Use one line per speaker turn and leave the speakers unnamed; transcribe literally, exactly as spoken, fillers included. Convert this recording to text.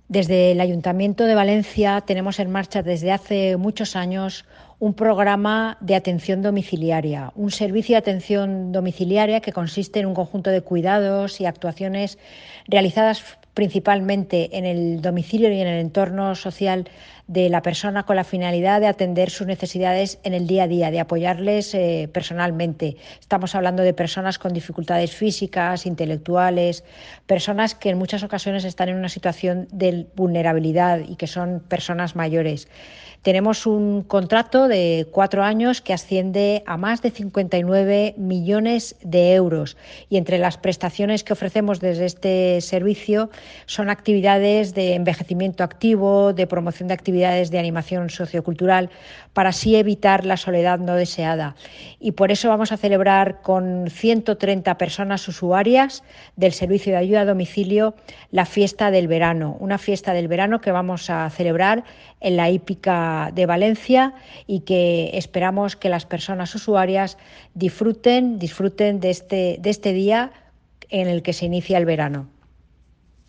Desde el Ayuntamiento de Valencia tenemos en marcha desde hace muchos años un programa de atención domiciliaria, un servicio de atención domiciliaria que consiste en un conjunto de cuidados y actuaciones realizadas principalmente en el domicilio y en el entorno social de la persona con la finalidad de atender sus necesidades en el día a día, de apoyarles eh, personalmente. Estamos hablando de personas con dificultades físicas, intelectuales, personas que en muchas ocasiones están en una situación de vulnerabilidad y que son personas mayores. Tenemos un contrato de cuatro años que asciende a más de cincuenta y nueve millones de euros y entre las prestaciones que ofrecemos desde este servicio son actividades de envejecimiento activo, de promoción de actividades de animación sociocultural, para así evitar la soledad no deseada. Y por eso vamos a celebrar con ciento treinta personas usuarias del servicio de ayuda a domicilio la fiesta del verano, una fiesta del verano que vamos a celebrar en la hípica de Valencia y que esperamos que las personas usuarias disfruten, disfruten de este, de este día en el que se inicia el verano.